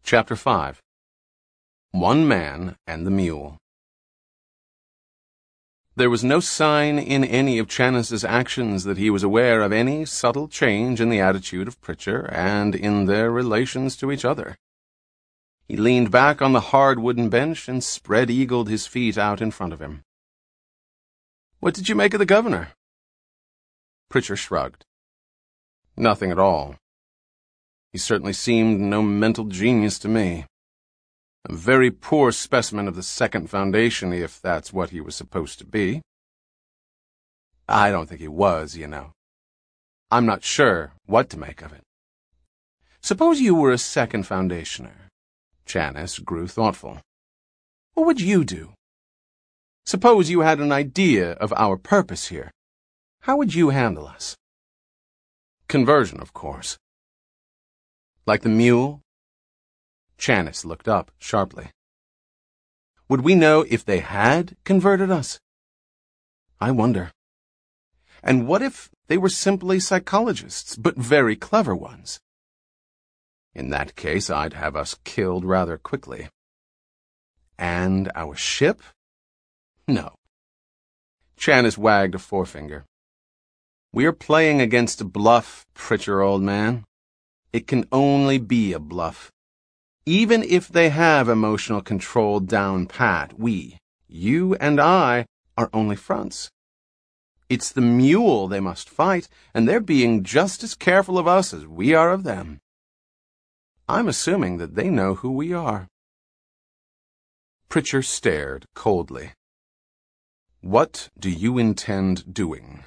Chapter 5. One Man and the Mule. There was no sign in any of Channis's actions that he was aware of any subtle change in the attitude of Pritchard and in their relations to each other. He leaned back on the hard wooden bench and spread-eagled his feet out in front of him. "What did you make of the governor?" Pritchard shrugged. "Nothing at all. He certainly seemed no mental genius to me. A very poor specimen of the Second Foundation, if that's what he was supposed to be." "I don't think he was, you know. I'm not sure what to make of it." "Suppose you were a Second Foundationer." Channis grew thoughtful. "What would you do? Suppose you had an idea of our purpose here. How would you handle us?" "Conversion, of course." "Like the mule?" Channis looked up sharply. "Would we know if they had converted us? I wonder. And what if they were simply psychologists, but very clever ones? In that case, I'd have us killed rather quickly. And our ship? No." Channis wagged a forefinger. "We're playing a bluff, Pritchard, old man. It can only be a bluff. Even if they have emotional control down pat, we, you and I, are only fronts. It's the mule they must fight, and they're being just as careful of us as we are of them. I'm assuming that they know who we are." Pritchard stared coldly. "What do you intend doing?"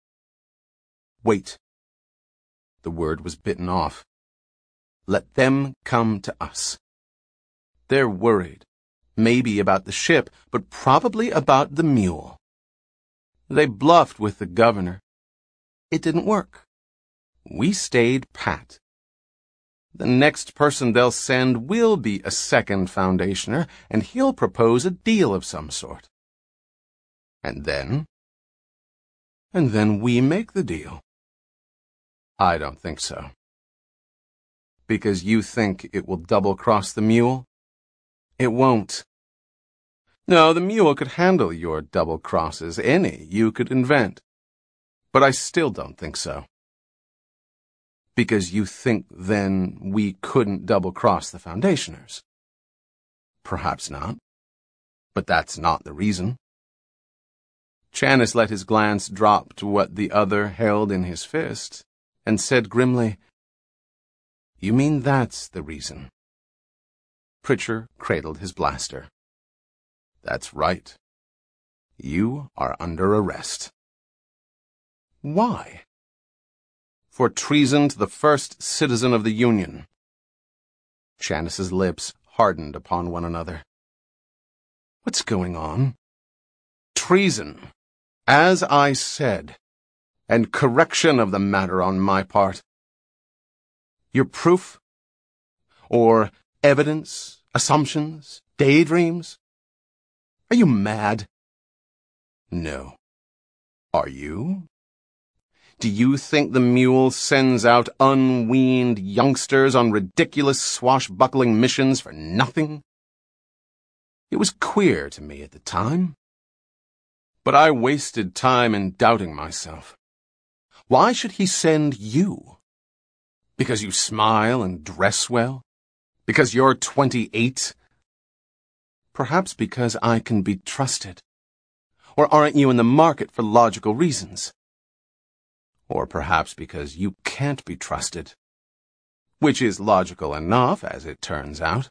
"Wait." The word was bitten off. "Let them come to us. They're worried, maybe about the ship, but probably about the mule. They bluffed with the governor. It didn't work. We stayed pat. The next person they'll send will be a Second Foundationer, and he'll propose a deal of some sort. And then we make the deal." "I don't think so." "Because you think it will double-cross the mule?" "It won't. No, the mule could handle your double-crosses, any you could invent. But I still don't think so." "Because you think, then, we couldn't double-cross the Foundationers?" "Perhaps not. But that's not the reason." Channis let his glance drop to what the other held in his fist, and said grimly, "You mean that's the reason?" Pritchard cradled his blaster. "That's right. You are under arrest." "Why?" "For treason to the first citizen of the Union." Channis's lips hardened upon one another. "What's going on?" "Treason, as I said, and correction of the matter on my part. Your proof? Or evidence, assumptions, daydreams? Are you mad?" "No. Are you? Do you think the mule sends out unweaned youngsters on ridiculous swashbuckling missions for nothing? It was queer to me at the time. But I wasted time in doubting myself. Why should he send you? Because you smile and dress well? Because you're 28? Perhaps because I can be trusted. Or aren't you in the market for logical reasons? Or perhaps because you can't be trusted. Which is logical enough, as it turns out.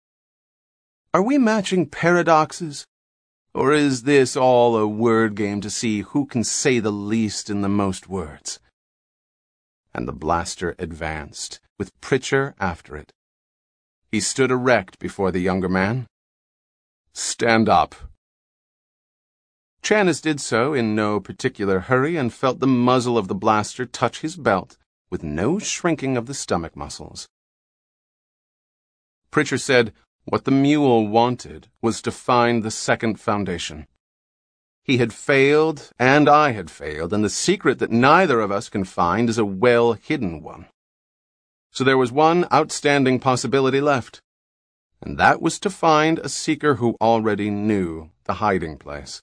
Are we matching paradoxes? Or is this all a word game to see who can say the least in the most words?" And the blaster advanced, with Pritchard after it. He stood erect before the younger man. "Stand up." Channis did so in no particular hurry and felt the muzzle of the blaster touch his belt with no shrinking of the stomach muscles. Pritchard said what the mule wanted was to find the Second Foundation. He had failed, and I had failed, and the secret that neither of us can find is a well-hidden one. So there was one outstanding possibility left. and that was to find a seeker who already knew the hiding place.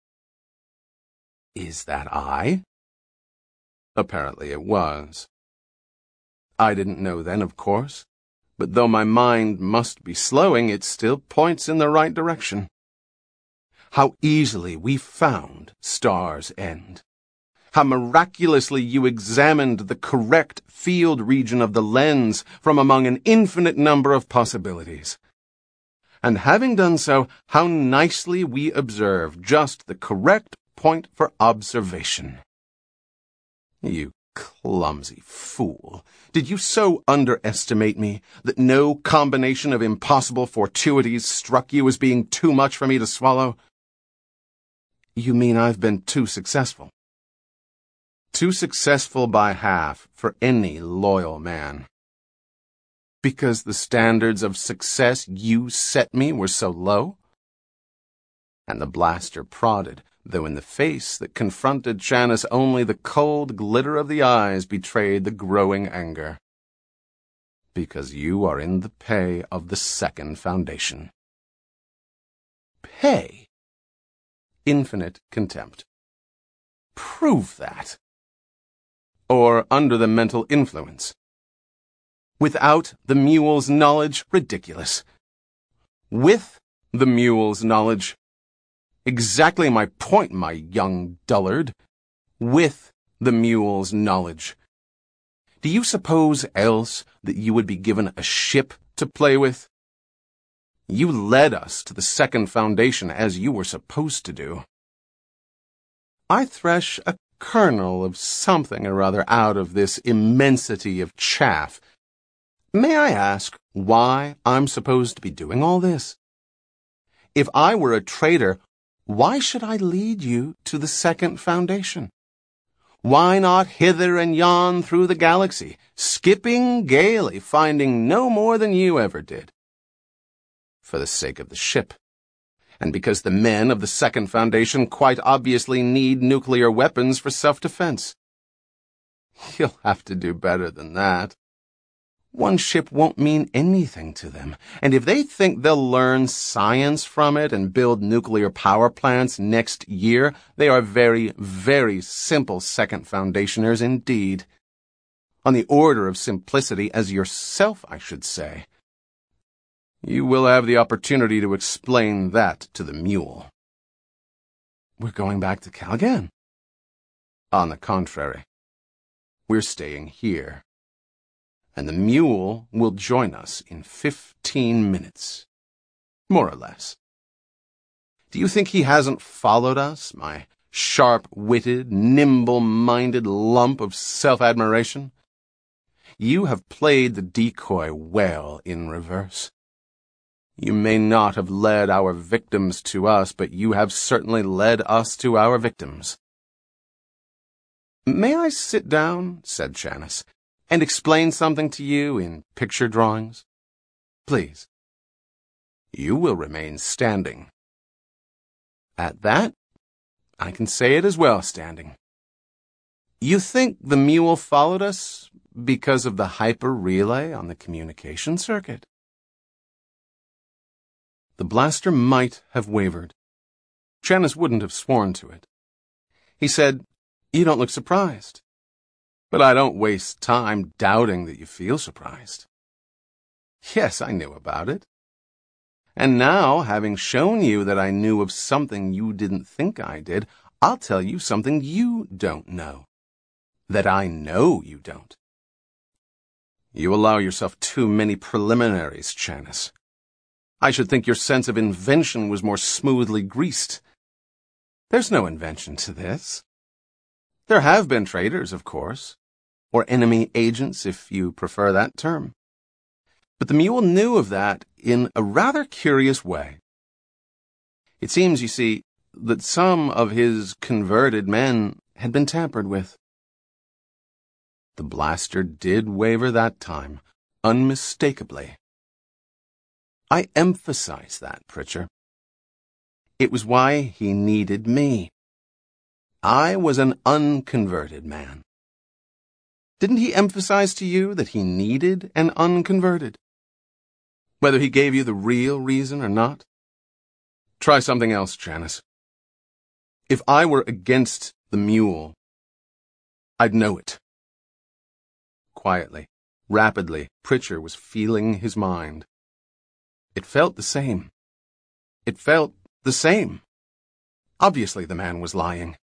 Is that I? Apparently it was. I didn't know then, of course, but though my mind must be slowing, it still points in the right direction. How easily we found Star's End. How miraculously you examined the correct field region of the lens from among an infinite number of possibilities. And having done so, how nicely we observed just the correct point for observation. You clumsy fool. Did you so underestimate me that no combination of impossible fortuities struck you as being too much for me to swallow? You mean I've been too successful? Too successful by half for any loyal man. Because the standards of success you set me were so low? And the blaster prodded, though in the face that confronted Channis only the cold glitter of the eyes betrayed the growing anger. Because you are in the pay of the Second Foundation. Pay? Infinite contempt. Prove that. Or under the mental influence. Without the mule's knowledge, ridiculous. With the mule's knowledge, exactly my point, my young dullard. With the mule's knowledge. Do you suppose else that you would be given a ship to play with? You led us to the Second Foundation as you were supposed to do. I thresh a kernel of something or other out of this immensity of chaff. May I ask why I'm supposed to be doing all this? If I were a traitor, why should I lead you to the Second Foundation? Why not hither and yon through the galaxy, skipping gaily, finding no more than you ever did? For the sake of the ship. And because the men of the Second Foundation quite obviously need nuclear weapons for self-defense. You'll have to do better than that. One ship won't mean anything to them, and if they think they'll learn science from it and build nuclear power plants next year, they are very, very simple Second Foundationers indeed. On the order of simplicity as yourself, I should say. You will have the opportunity to explain that to the mule. We're going back to Calgan. On the contrary, we're staying here. And the mule will join us in 15 minutes. More or less. Do you think he hasn't followed us, my sharp-witted, nimble-minded lump of self-admiration? You have played the decoy well in reverse. You may not have led our victims to us, but you have certainly led us to our victims. May I sit down, said Channis, and explain something to you in picture drawings? Please. You will remain standing. At that, I can say it as well standing. You think the mule followed us because of the hyper-relay on the communication circuit? The blaster might have wavered. Channis wouldn't have sworn to it. He said, You don't look surprised. But I don't waste time doubting that you feel surprised. Yes, I knew about it. And now, having shown you that I knew of something you didn't think I did, I'll tell you something you don't know. That I know you don't. You allow yourself too many preliminaries, Channis. I should think your sense of invention was more smoothly greased. There's no invention to this. There have been traitors, of course, or enemy agents, if you prefer that term. But the mule knew of that in a rather curious way. It seems, you see, that some of his converted men had been tampered with. The blaster did waver that time, unmistakably. I emphasize that, Pritchard. It was why he needed me. I was an unconverted man. Didn't he emphasize to you that he needed an unconverted? whether he gave you the real reason or not? Try something else, Janice. If I were against the mule, I'd know it. Quietly, rapidly, Pritchard was feeling his mind. It felt the same. It felt the same. Obviously, the man was lying.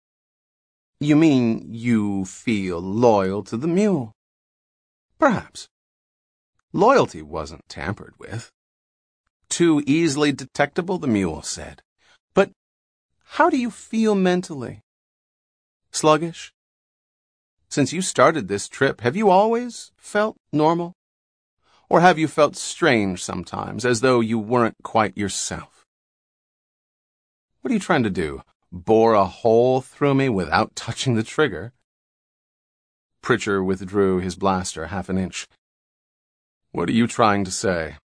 You mean you feel loyal to the mule? Perhaps. Loyalty wasn't tampered with. Too easily detectable, the mule said. But how do you feel mentally? Sluggish? Since you started this trip, have you always felt normal? Or have you felt strange sometimes, as though you weren't quite yourself? What are you trying to do? Bore a hole through me without touching the trigger? Pritchard withdrew his blaster half an inch. What are you trying to say?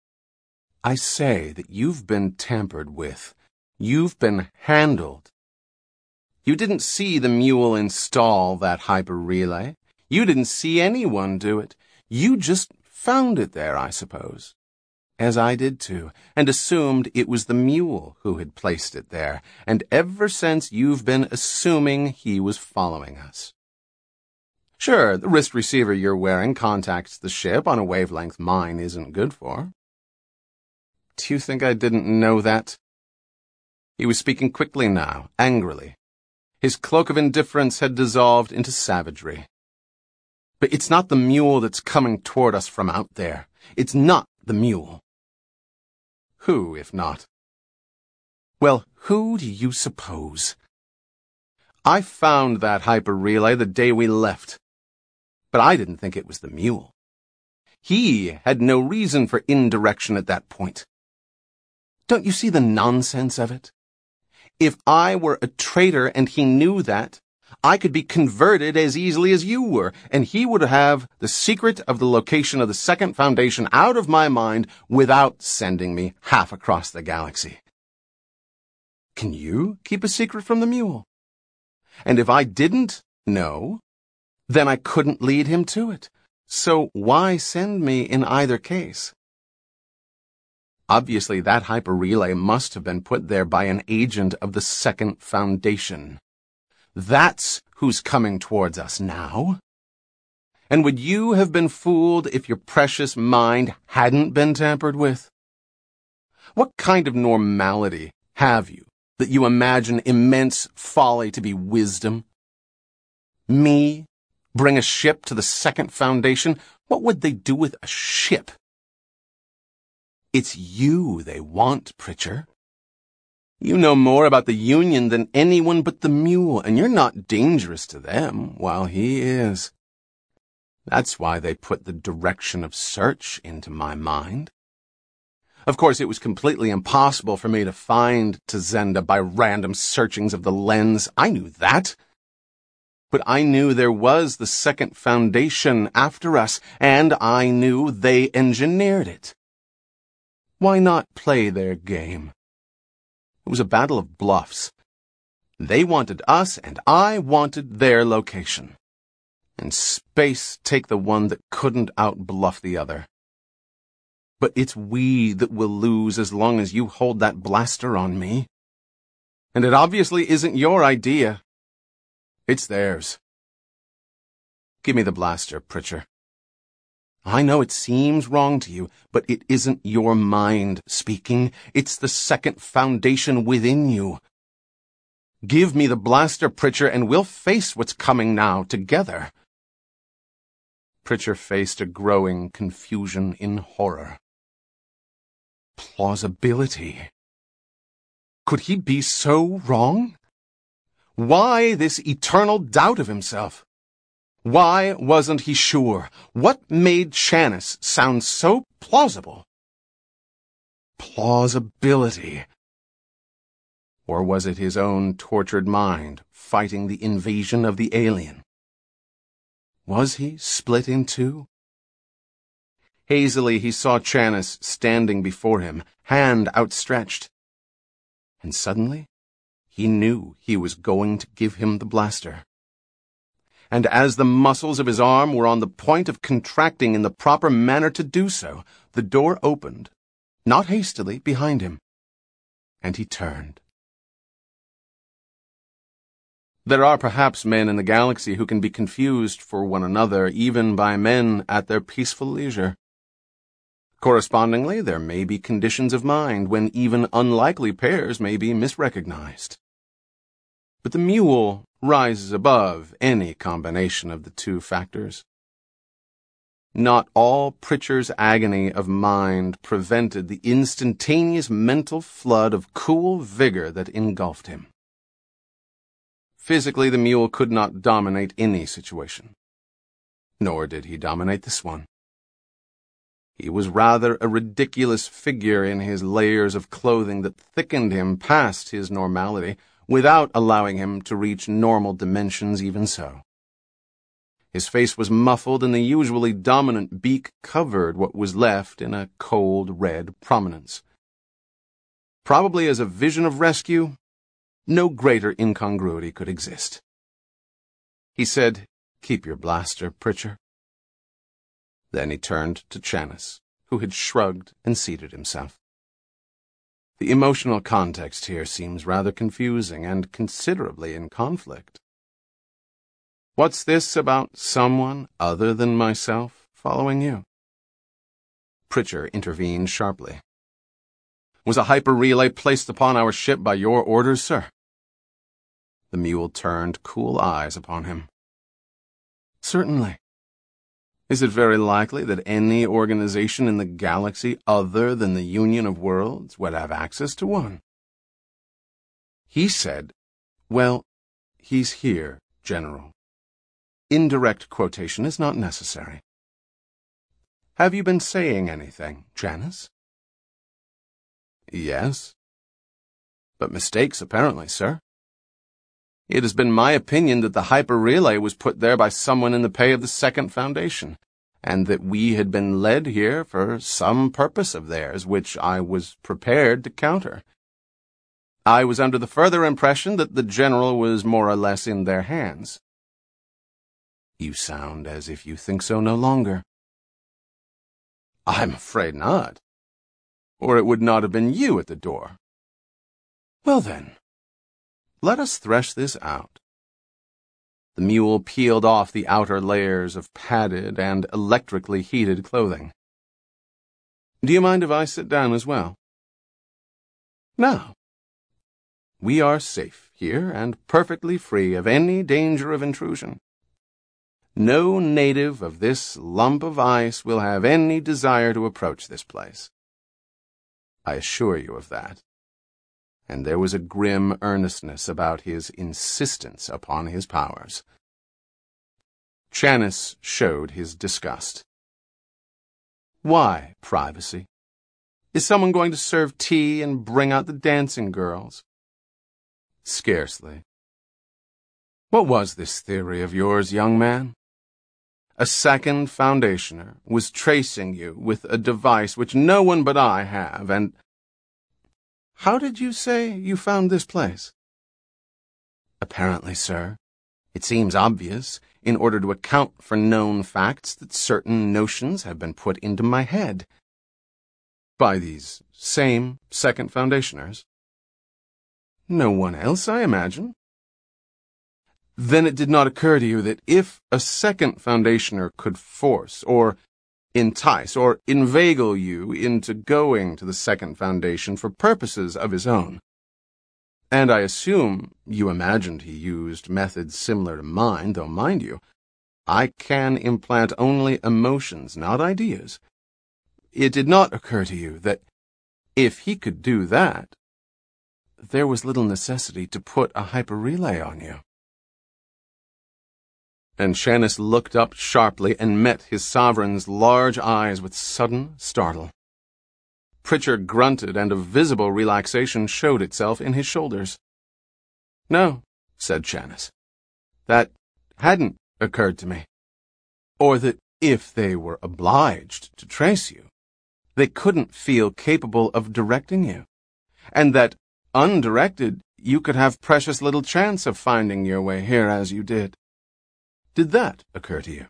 I say that you've been tampered with. You've been handled. You didn't see the mule install that hyper-relay. You didn't see anyone do it. You just found it there, I suppose. As I did too, and assumed it was the mule who had placed it there, and ever since you've been assuming he was following us. Sure, the wrist receiver you're wearing contacts the ship on a wavelength mine isn't good for. Do you think I didn't know that? He was speaking quickly now, angrily. His cloak of indifference had dissolved into savagery. But it's not the mule that's coming toward us from out there. It's not the mule. Who, if not? Well, who do you suppose? I found that hyper-relay the day we left. But I didn't think it was the mule. He had no reason for indirection at that point. Don't you see the nonsense of it? If I were a traitor and he knew that, I could be converted as easily as you were, and he would have the secret of the location of the Second Foundation out of my mind without sending me half across the galaxy. Can you keep a secret from the mule? And if I didn't know, then I couldn't lead him to it. So why send me in either case? Obviously, that hyper-relay must have been put there by an agent of the Second Foundation. That's who's coming towards us now. And would you have been fooled if your precious mind hadn't been tampered with? What kind of normality have you that you imagine immense folly to be wisdom? Me? Bring a ship to the Second Foundation? What would they do with a ship? It's you they want, Pritchard. You know more about the Union than anyone but the mule, and you're not dangerous to them, while he is. That's why they put the direction of search into my mind. Of course, it was completely impossible for me to find Tazenda by random searchings of the lens. I knew that. But I knew there was the Second Foundation after us, and I knew they engineered it. Why not play their game? It was a battle of bluffs. They wanted us, and I wanted their location. And space take the one that couldn't out-bluff the other. But it's we that will lose as long as you hold that blaster on me. And it obviously isn't your idea. It's theirs. Give me the blaster, Pritchard. I know it seems wrong to you, but it isn't your mind speaking. It's the Second Foundation within you. Give me the blaster, Pritchard, and we'll face what's coming now together. Pritchard faced a growing confusion in horror. Plausibility. Could he be so wrong? Why this eternal doubt of himself? Why wasn't he sure? What made Chanis sound so plausible? Plausibility. Or was it his own tortured mind fighting the invasion of the alien? Was he split in two? Hazily he saw Chanis standing before him, hand outstretched. And suddenly he knew he was going to give him the blaster. and as the muscles of his arm were on the point of contracting in the proper manner to do so, the door opened, not hastily, behind him, and he turned. There are perhaps men in the galaxy who can be confused for one another even by men at their peaceful leisure. Correspondingly, there may be conditions of mind when even unlikely pairs may be misrecognized. But the mule rises above any combination of the two factors. Not all Pritchard's agony of mind prevented the instantaneous mental flood of cool vigor that engulfed him. Physically, the mule could not dominate any situation. Nor did he dominate this one. He was rather a ridiculous figure in his layers of clothing that thickened him past his normality, without allowing him to reach normal dimensions even so. His face was muffled, and the usually dominant beak covered what was left in a cold red prominence. Probably as a vision of rescue, no greater incongruity could exist. He said, "Keep your blaster, Pritchard." Then he turned to Channis, who had shrugged and seated himself. The emotional context here seems rather confusing and considerably in conflict. What's this about someone other than myself following you? Pritchard intervened sharply. Was a hyper-relay placed upon our ship by your orders, sir? The mule turned cool eyes upon him. Certainly. Is it very likely that any organization in the galaxy other than the Union of Worlds would have access to one? He said, "Well, he's here, General. Indirect quotation is not necessary." Have you been saying anything, Channis? Yes. But mistakes, apparently, sir. It has been my opinion that the hyper-relay was put there by someone in the pay of the Second Foundation, and that we had been led here for some purpose of theirs, which I was prepared to counter. I was under the further impression that the General was more or less in their hands. You sound as if you think so no longer. I'm afraid not. Or it would not have been you at the door. Well then, let us thresh this out. The mule peeled off the outer layers of padded and electrically heated clothing. Do you mind if I sit down as well? No. We are safe here and perfectly free of any danger of intrusion. No native of this lump of ice will have any desire to approach this place. I assure you of that. And there was a grim earnestness about his insistence upon his powers. Channis showed his disgust. Why privacy? Is someone going to serve tea and bring out the dancing girls? Scarcely. What was this theory of yours, young man? A second foundationer was tracing you with a device which no one but I have, and... How did you say you found this place? Apparently, sir, it seems obvious, in order to account for known facts, that certain notions have been put into my head. By these same second foundationers? No one else, I imagine. Then it did not occur to you that if a second foundationer could force, or entice, or inveigle you into going to the second foundation for purposes of his own, and I assume you imagined he used methods similar to mine, though, mind you, I can implant only emotions, not ideas. It did not occur to you that, if he could do that, there was little necessity to put a hyper-relay on you. And Channis looked up sharply and met his sovereign's large eyes with sudden startle. Pritchard grunted, and a visible relaxation showed itself in his shoulders. No, said Channis. That hadn't occurred to me. Or that if they were obliged to trace you, they couldn't feel capable of directing you, and that, undirected, you could have precious little chance of finding your way here as you did. Did that occur to you?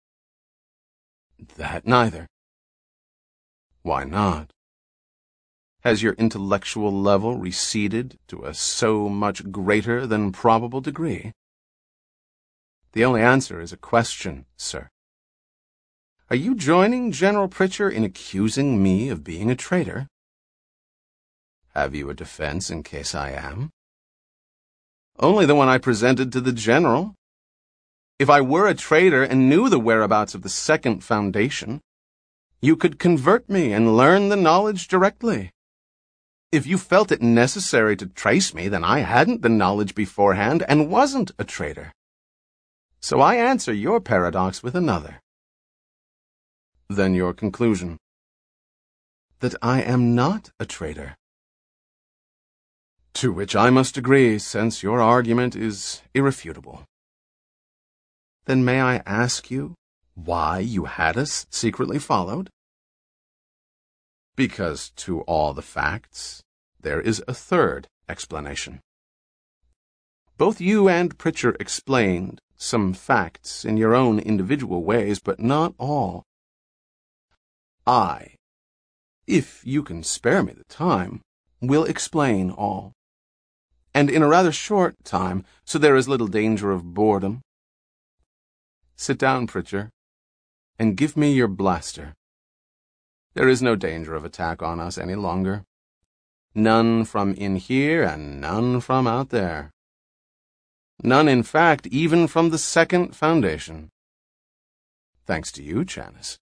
That neither. Why not? Has your intellectual level receded to a so much greater than probable degree? The only answer is a question, sir. Are you joining General Pritchard in accusing me of being a traitor? Have you a defense in case I am? Only the one I presented to the general. If I were a traitor and knew the whereabouts of the second foundation, you could convert me and learn the knowledge directly. If you felt it necessary to trace me, then I hadn't the knowledge beforehand and wasn't a traitor. So I answer your paradox with another. Then your conclusion? That I am not a traitor. To which I must agree, since your argument is irrefutable. Then may I ask you why you had us secretly followed? Because to all the facts, there is a third explanation. Both you and Pritchard explained some facts in your own individual ways, but not all. I, if you can spare me the time, will explain all. And in a rather short time, so there is little danger of boredom. Sit down, Pritchard, and give me your blaster. There is no danger of attack on us any longer. None from in here and none from out there. None, in fact, even from the second foundation. Thanks to you, Chanis.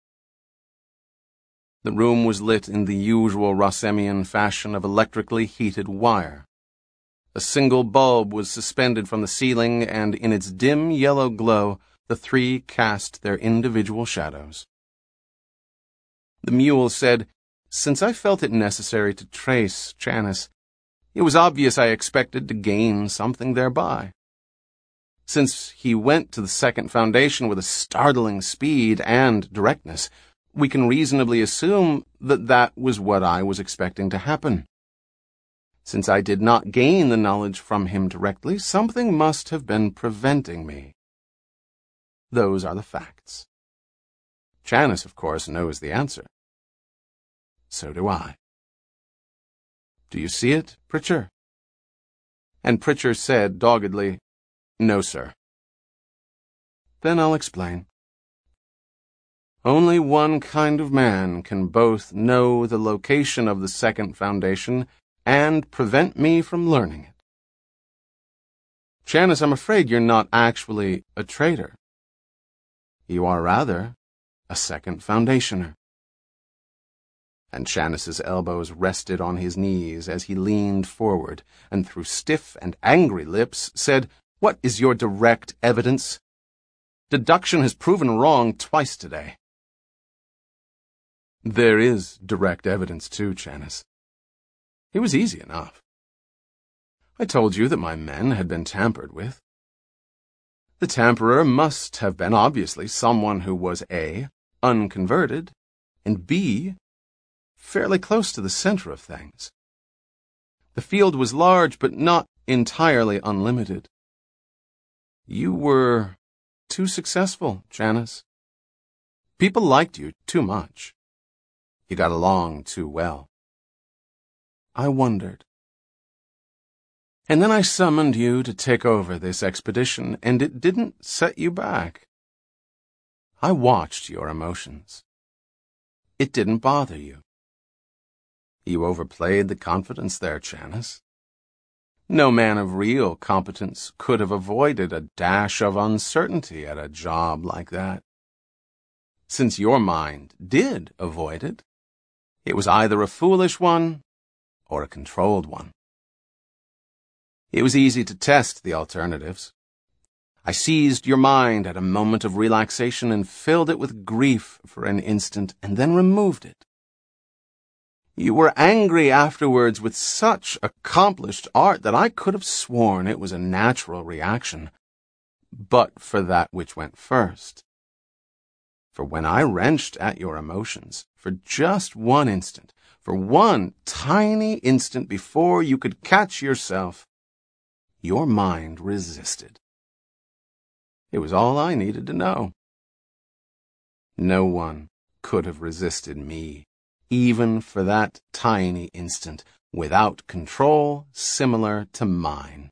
The room was lit in the usual Rossemian fashion of electrically heated wire. A single bulb was suspended from the ceiling, and in its dim yellow glow, the three cast their individual shadows. The mule said, "Since I felt it necessary to trace Chanis, it was obvious I expected to gain something thereby. Since he went to the second foundation with a startling speed and directness, we can reasonably assume that that was what I was expecting to happen. Since I did not gain the knowledge from him directly, something must have been preventing me. Those are the facts. Chanis, of course, knows the answer. So do I. Do you see it, Pritchard?" And Pritchard said doggedly, "No, sir." Then I'll explain. Only one kind of man can both know the location of the second foundation and prevent me from learning it. Chanis, I'm afraid you're not actually a traitor. You are rather a second foundationer. And Chanis's elbows rested on his knees as he leaned forward, and through stiff and angry lips said, "What is your direct evidence? Deduction has proven wrong twice today." There is direct evidence too, Chanis. It was easy enough. I told you that my men had been tampered with. The tamperer must have been obviously someone who was A, unconverted, and B, fairly close to the center of things. The field was large, but not entirely unlimited. You were too successful, Chanis. People liked you too much. You got along too well. I wondered. And then I summoned you to take over this expedition, and it didn't set you back. I watched your emotions. It didn't bother you. You overplayed the confidence there, Chanis. No man of real competence could have avoided a dash of uncertainty at a job like that. Since your mind did avoid it, it was either a foolish one or a controlled one. It was easy to test the alternatives. I seized your mind at a moment of relaxation and filled it with grief for an instant, and then removed it. You were angry afterwards with such accomplished art that I could have sworn it was a natural reaction, but for that which went first. For when I wrenched at your emotions, for just one instant, for one tiny instant before you could catch yourself, your mind resisted. It was all I needed to know. No one could have resisted me, even for that tiny instant, without control similar to mine.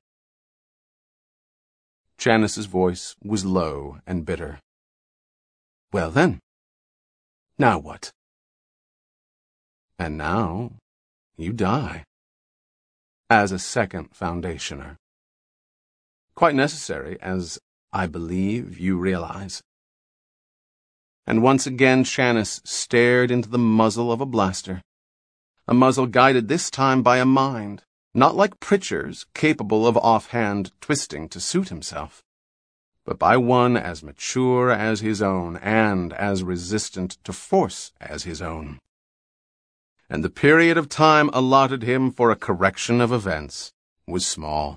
Janice's voice was low and bitter. Well then, now what? And now you die. As a second foundationer. Quite necessary, as I believe you realize. And once again Chanice stared into the muzzle of a blaster. A muzzle guided this time by a mind, not like Pritchard's, capable of offhand twisting to suit himself, but by one as mature as his own and as resistant to force as his own. And the period of time allotted him for a correction of events was small.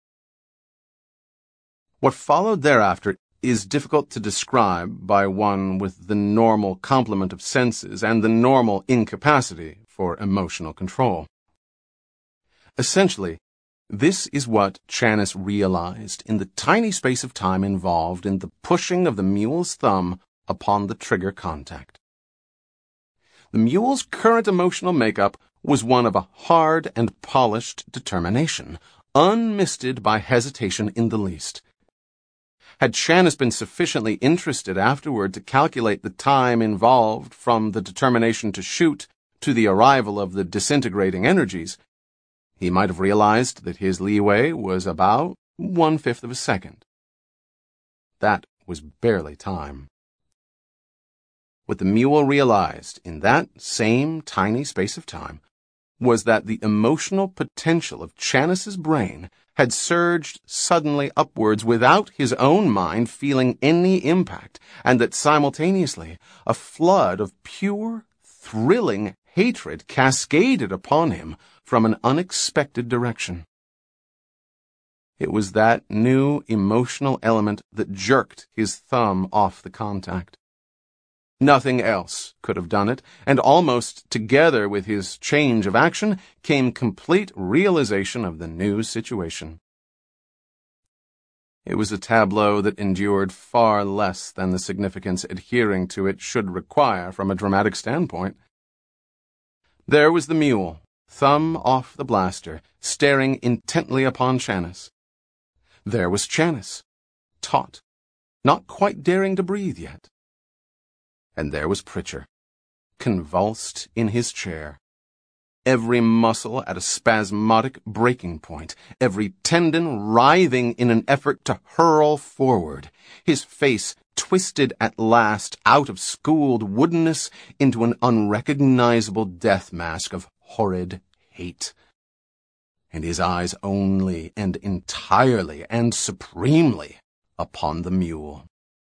What followed thereafter is difficult to describe by one with the normal complement of senses and the normal incapacity for emotional control. Essentially, this is what Chanice realized in the tiny space of time involved in the pushing of the mule's thumb upon the trigger contact. The mule's current emotional makeup was one of a hard and polished determination, unmisted by hesitation in the least. Had Chanice been sufficiently interested afterward to calculate the time involved from the determination to shoot to the arrival of the disintegrating energies, he might have realized that his leeway was about 1/5 of a second. That was barely time. What the mule realized in that same tiny space of time was that the emotional potential of Chanice's brain had surged suddenly upwards without his own mind feeling any impact, and that simultaneously a flood of pure, thrilling hatred cascaded upon him from an unexpected direction. It was that new emotional element that jerked his thumb off the contact. Nothing else could have done it, and almost together with his change of action came complete realization of the new situation. It was a tableau that endured far less than the significance adhering to it should require from a dramatic standpoint. There was the mule, thumb off the blaster, staring intently upon Chanice. There was Chanice, taut, not quite daring to breathe yet. And there was Pritchard, convulsed in his chair, every muscle at a spasmodic breaking point, every tendon writhing in an effort to hurl forward, his face twisted at last out of schooled woodenness into an unrecognizable death mask of horrid hate, and his eyes only and entirely and supremely upon the mule.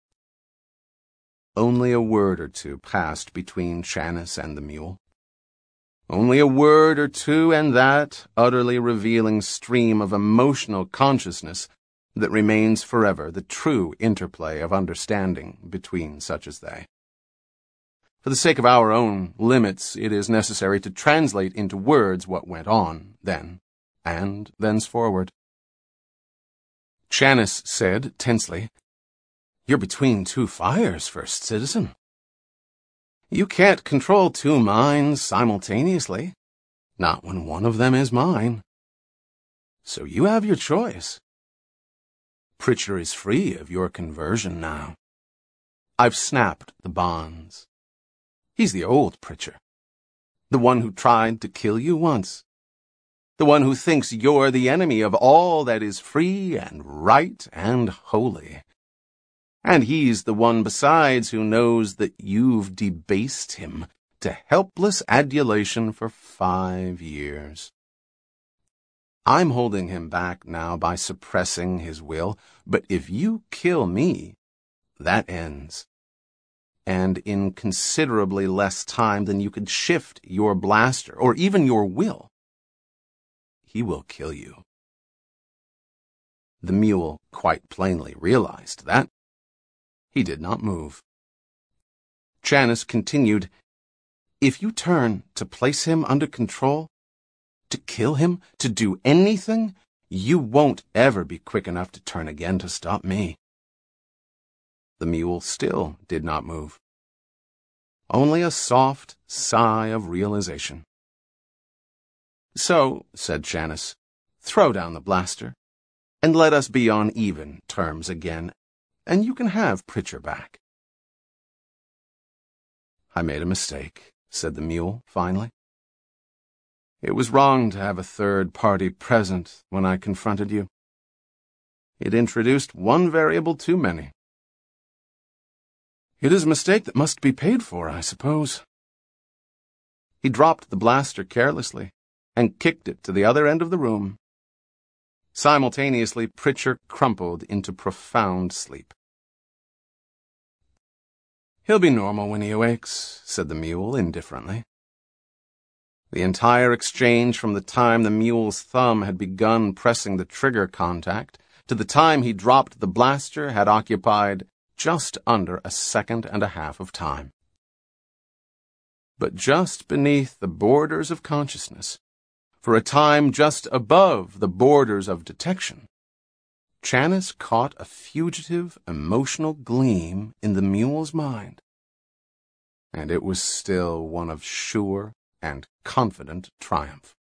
Only a word or two passed between Chanice and the mule. Only a word or two, and that utterly revealing stream of emotional consciousness that remains forever the true interplay of understanding between such as they. For the sake of our own limits, it is necessary to translate into words what went on then, and thenceforward. Chanice said tensely, "You're between two fires, First Citizen. You can't control two minds simultaneously, not when one of them is mine. So you have your choice. Pritchard is free of your conversion now. I've snapped the bonds. He's the old Pritchard, the one who tried to kill you once, the one who thinks you're the enemy of all that is free and right and holy. And he's the one besides who knows that you've debased him to helpless adulation for 5 years. I'm holding him back now by suppressing his will, but if you kill me, that ends. And in considerably less time than you could shift your blaster or even your will, he will kill you." The mule quite plainly realized that. He did not move. Chanice continued, "If you turn to place him under control, to kill him, to do anything, you won't ever be quick enough to turn again to stop me. The mule still did not move. Only a soft sigh of realization. "So," said Channis, "throw down the blaster, and let us be on even terms again, and you can have Pritchard back." "I made a mistake," said the mule, finally. "It was wrong to have a third party present when I confronted you. It introduced one variable too many. It is a mistake that must be paid for, I suppose." He dropped the blaster carelessly and kicked it to the other end of the room. Simultaneously, Pritchard crumpled into profound sleep. "He'll be normal when he awakes," said the mule indifferently. The entire exchange from the time the mule's thumb had begun pressing the trigger contact to the time he dropped the blaster had occupied just under a second and a half of time. But just beneath the borders of consciousness, for a time just above the borders of detection, Channis caught a fugitive emotional gleam in the mule's mind, and it was still one of sure and confident triumph.